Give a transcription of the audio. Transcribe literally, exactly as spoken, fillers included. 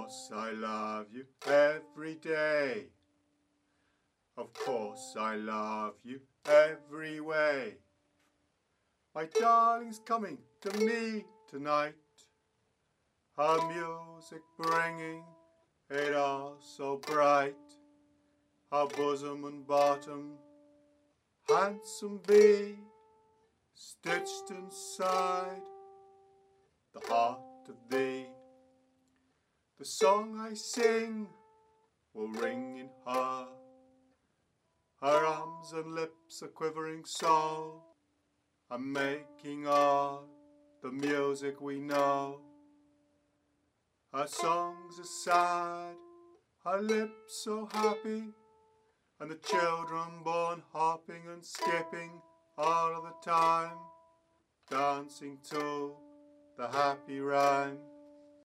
course I love you every day. Of course I love you every way. My darling's coming to me tonight, her music bringing it all so bright. Her bosom and bottom, handsome bee, stitched inside the heart of thee. The song I sing will ring in her. Her arms and lips a quivering soul are making all the music we know. Her songs are sad, her lips so happy, and the children born hopping and skipping all of the time, dancing to the happy rhyme.